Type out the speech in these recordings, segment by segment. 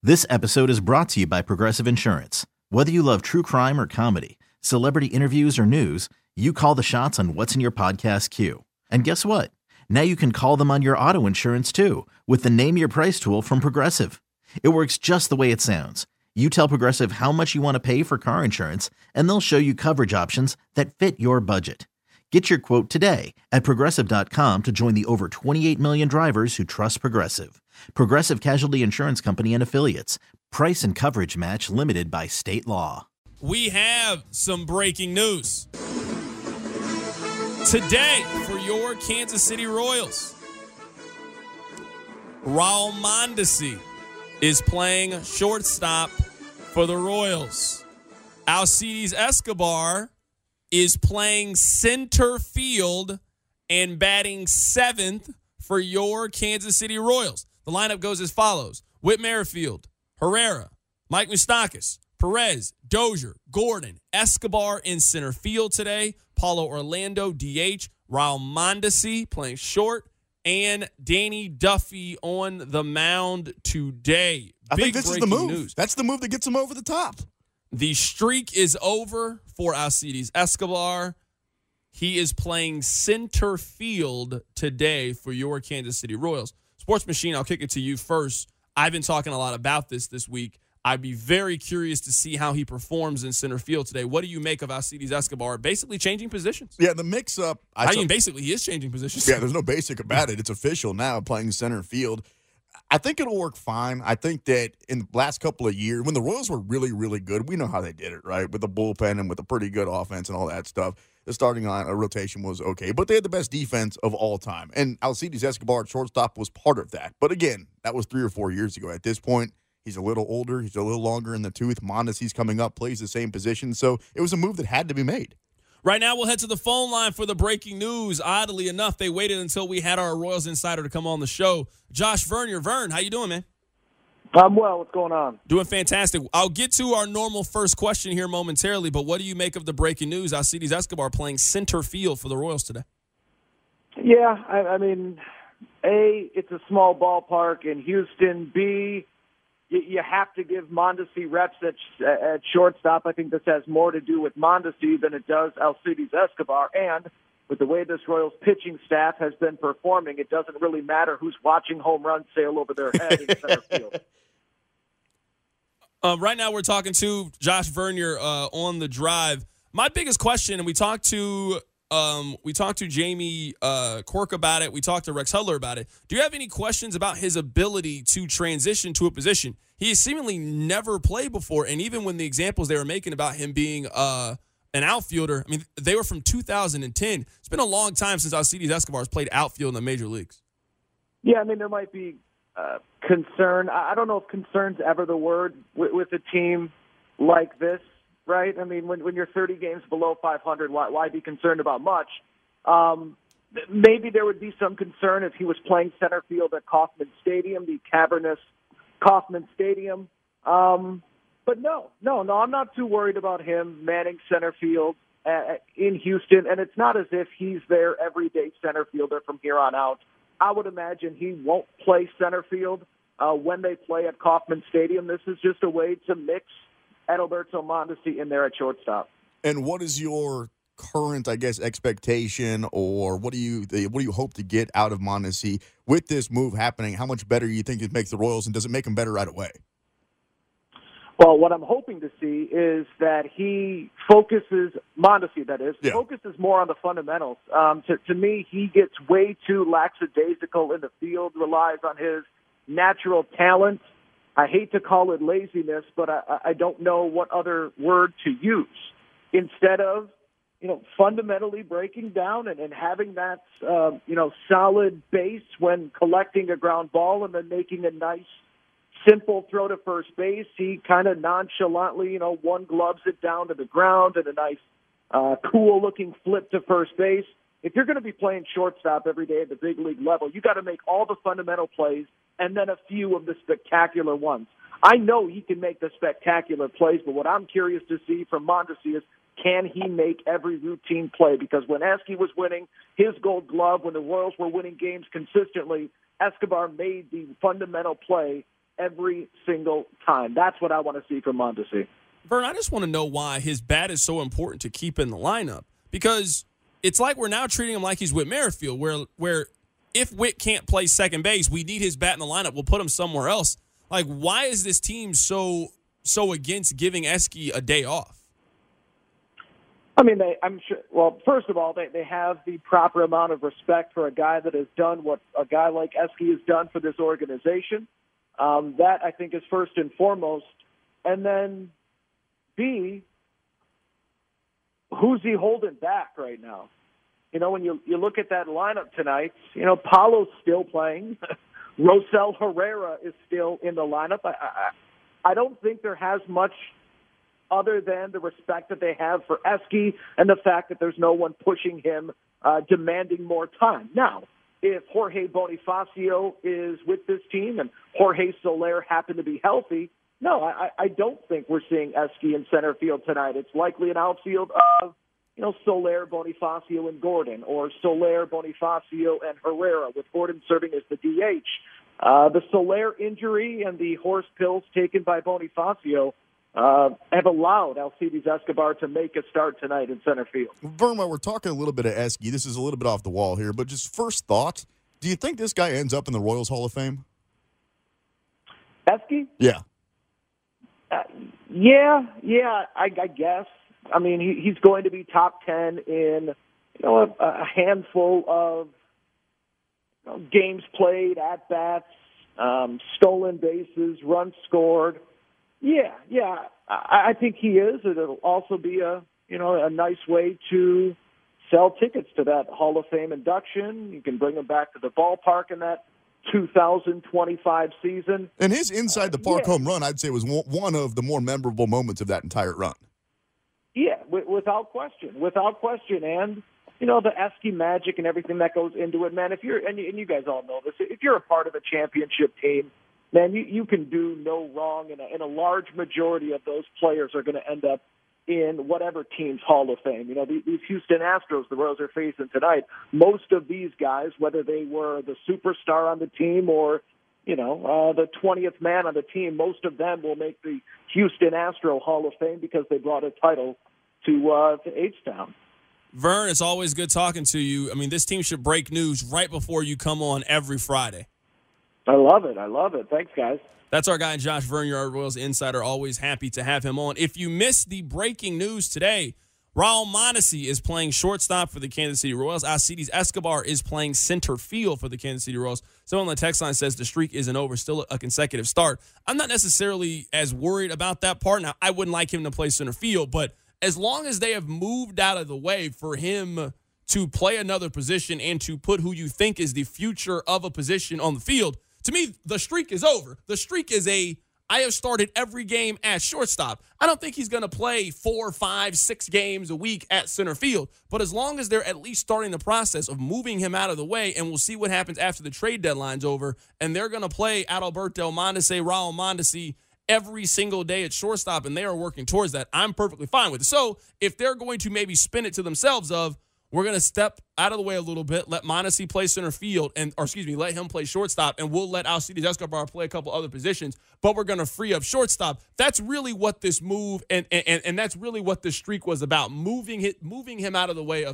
This episode is brought to you by Progressive Insurance. Whether you love true crime or comedy, celebrity interviews or news, you call the shots on what's in your podcast queue. And guess what? Now you can call them on your auto insurance too with the Name Your Price tool from Progressive. It works just the way it sounds. You tell Progressive how much you want to pay for car insurance, and they'll show you coverage options that fit your budget. Get your quote today at Progressive.com to join the over 28 million drivers who trust Progressive. Progressive Casualty Insurance Company and Affiliates. Price and coverage match limited by state law. We have some breaking news. Today, for your Kansas City Royals, Raul Mondesi is playing shortstop for the Royals. Alcides Escobar is playing center field and batting seventh for your Kansas City Royals. The lineup goes as follows: Whit Merrifield, Herrera, Mike Moustakas, Perez, Dozier, Gordon, Escobar in center field today, Paulo Orlando, DH, Raul Mondesi playing short, and Danny Duffy on the mound today. I think this is the move. News. That's the move that gets him over the top. The streak is over for Alcides Escobar. He is playing center field today for your Kansas City Royals. Sports Machine, I'll kick it to you first. I've been talking a lot about this week. I'd be very curious to see how he performs in center field today. What do you make of Alcides Escobar basically changing positions? Yeah, the mix-up. Basically, he is changing positions. Yeah, there's no basic about it. It's official now, playing center field. I think it'll work fine. I think that in the last couple of years, when the Royals were really, really good, we know how they did it, right? With the bullpen and with a pretty good offense and all that stuff. The starting line, a rotation was okay, but they had the best defense of all time. And Alcides Escobar at shortstop was part of that. But again, that was 3 or 4 years ago. At this point, he's a little older. He's a little longer in the tooth. Mondesi's coming up, plays the same position. So it was a move that had to be made. Right now, we'll head to the phone line for the breaking news. Oddly enough, they waited until we had our Royals Insider to come on the show. Josh Vernier. Vern, how you doing, man? I'm well. What's going on? Doing fantastic. I'll get to our normal first question here momentarily, but what do you make of the breaking news? Alcides Escobar playing center field for the Royals today. Yeah, I mean, A, it's a small ballpark in Houston. B, you have to give Mondesi reps at shortstop. I think this has more to do with Mondesi than it does Alcides Escobar. And with the way this Royals pitching staff has been performing, it doesn't really matter who's watching home runs sail over their head in center field. Right now we're talking to Josh Vernier on the drive. My biggest question, and we talked to Jamie Quirk about it. We talked to Rex Hudler about it. Do you have any questions about his ability to transition to a position? He has seemingly never played before, and even when the examples they were making about him being an outfielder, I mean, they were from 2010. It's been a long time since Alcides Escobar has played outfield in the major leagues. Yeah, I mean, there might be concern. I don't know if concern's ever the word with a team like this. Right? I mean, when you're 30 games below 500, why be concerned about much? Maybe there would be some concern if he was playing center field at Kauffman Stadium, the cavernous Kauffman Stadium. But no, I'm not too worried about him manning center field in Houston, and it's not as if he's their everyday center fielder from here on out. I would imagine he won't play center field when they play at Kauffman Stadium. This is just a way to mix Adalberto Mondesi in there at shortstop. And what is your current, I guess, expectation, or what do you hope to get out of Mondesi with this move happening? How much better do you think it makes the Royals, and does it make them better right away? Well, what I'm hoping to see is that he focuses, Mondesi that is, focuses more on the fundamentals. To me, he gets way too lackadaisical in the field, relies on his natural talent. I hate to call it laziness, but I don't know what other word to use. Instead of, fundamentally breaking down and having that, solid base when collecting a ground ball and then making a nice, simple throw to first base, he kind of nonchalantly, one gloves it down to the ground and a nice, cool-looking flip to first base. If you're going to be playing shortstop every day at the big league level, you got to make all the fundamental plays and then a few of the spectacular ones. I know he can make the spectacular plays, but what I'm curious to see from Mondesi is, can he make every routine play? Because when Esky was winning his Gold Glove, when the Royals were winning games consistently, Escobar made the fundamental play every single time. That's what I want to see from Mondesi. Vern, I just want to know why his bat is so important to keep in the lineup, because it's like we're now treating him like he's Whit Merrifield, where if Whit can't play second base, we need his bat in the lineup. We'll put him somewhere else. Like, why is this team so against giving Eske a day off? I mean, I'm sure. Well, first of all, they have the proper amount of respect for a guy that has done what a guy like Eske has done for this organization. That, I think, is first and foremost. And then, B, who's he holding back right now? You know, when you look at that lineup tonight, you know, Paulo's still playing. Rosell Herrera is still in the lineup. I don't think there has much other than the respect that they have for Eske and the fact that there's no one pushing him, demanding more time. Now, if Jorge Bonifacio is with this team and Jorge Soler happen to be healthy, no, I don't think we're seeing Eske in center field tonight. It's likely an outfield of, you know, Soler, Bonifacio, and Gordon, or Soler, Bonifacio, and Herrera, with Gordon serving as the DH. The Soler injury and the horse pills taken by Bonifacio have allowed Alcides Escobar to make a start tonight in center field. Vern, while we're talking a little bit of Eske, this is a little bit off the wall here, but just first thought, do you think this guy ends up in the Royals Hall of Fame? Eske? Yeah. I guess. I mean, he's going to be top 10 in, you know, a handful of, you know, games played, at-bats, stolen bases, runs scored. Yeah. I think he is. It'll also be a nice way to sell tickets to that Hall of Fame induction. You can bring him back to the ballpark in that 2025 season. And his inside the park home run, I'd say, was one of the more memorable moments of that entire run. Yeah, without question. And, you know, the Eske magic and everything that goes into it, man, if you're, and you guys all know this, if you're a part of a championship team, man, you can do no wrong, and a large majority of those players are going to end up in whatever team's Hall of Fame. You know, these Houston Astros the Royals are facing tonight, most of these guys, whether they were the superstar on the team or, you know, the 20th man on the team, most of them will make the Houston Astro Hall of Fame because they brought a title to H-Town. Vern, it's always good talking to you. I mean, this team should break news right before you come on every Friday. I love it. Thanks, guys. That's our guy, Josh Vern, your Royals insider. Always happy to have him on. If you missed the breaking news today, Raul Mondesi is playing shortstop for the Kansas City Royals. Alcides Escobar is playing center field for the Kansas City Royals. Someone on the text line says the streak isn't over, still a consecutive start. I'm not necessarily as worried about that part. Now, I wouldn't like him to play center field, but as long as they have moved out of the way for him to play another position and to put who you think is the future of a position on the field, to me, the streak is over. The streak is I have started every game at shortstop. I don't think he's going to play 4, 5, 6 games a week at center field. But as long as they're at least starting the process of moving him out of the way, and we'll see what happens after the trade deadline's over, and they're going to play Adalberto Mondesi, Raul Mondesi every single day at shortstop, and they are working towards that, I'm perfectly fine with it. So if they're going to maybe spin it to themselves of, we're going to step out of the way a little bit, let Mondesi play center field, let him play shortstop, and we'll let Alcides Escobar play a couple other positions, but we're going to free up shortstop. That's really what this move and that's really what this streak was about, moving him out of the way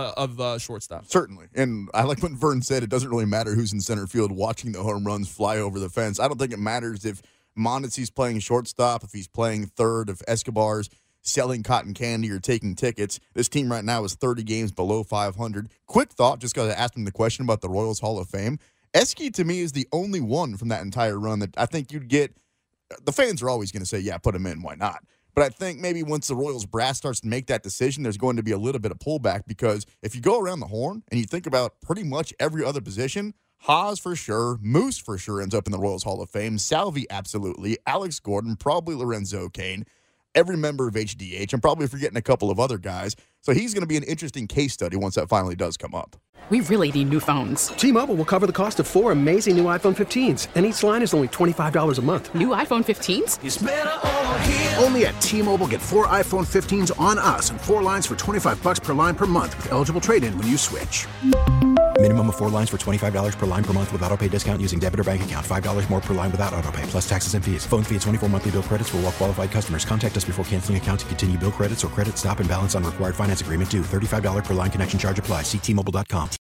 of shortstop. Certainly. And I like when Vern said it doesn't really matter who's in center field watching the home runs fly over the fence. I don't think it matters if Mondesi's playing shortstop, if he's playing third, if Escobar's selling cotton candy or taking tickets. This team right now is 30 games below 500. Quick thought, just because I asked him the question about the Royals Hall of Fame. Eske, to me, is the only one from that entire run that I think you'd get. The fans are always going to say, yeah, put him in. Why not? But I think maybe once the Royals brass starts to make that decision, there's going to be a little bit of pullback, because if you go around the horn and you think about pretty much every other position, Haas for sure, Moose for sure ends up in the Royals Hall of Fame, Salvi absolutely, Alex Gordon, probably Lorenzo Cain, every member of HDH. I'm probably forgetting a couple of other guys. So he's going to be an interesting case study once that finally does come up. We really need new phones. T-Mobile will cover the cost of 4 amazing new iPhone 15s, and each line is only $25 a month. New iPhone 15s? It's better over here. Only at T-Mobile, get 4 iPhone 15s on us and 4 lines for $25 per line per month with eligible trade-in when you switch. Minimum of 4 lines for $25 per line per month with autopay discount using debit or bank account. $5 more per line without autopay, plus taxes and fees. Phone fee at 24 monthly bill credits for well qualified customers. Contact us before canceling account to continue bill credits or credit stop and balance on required finance agreement due. $35 per line connection charge applies. See T-Mobile.com.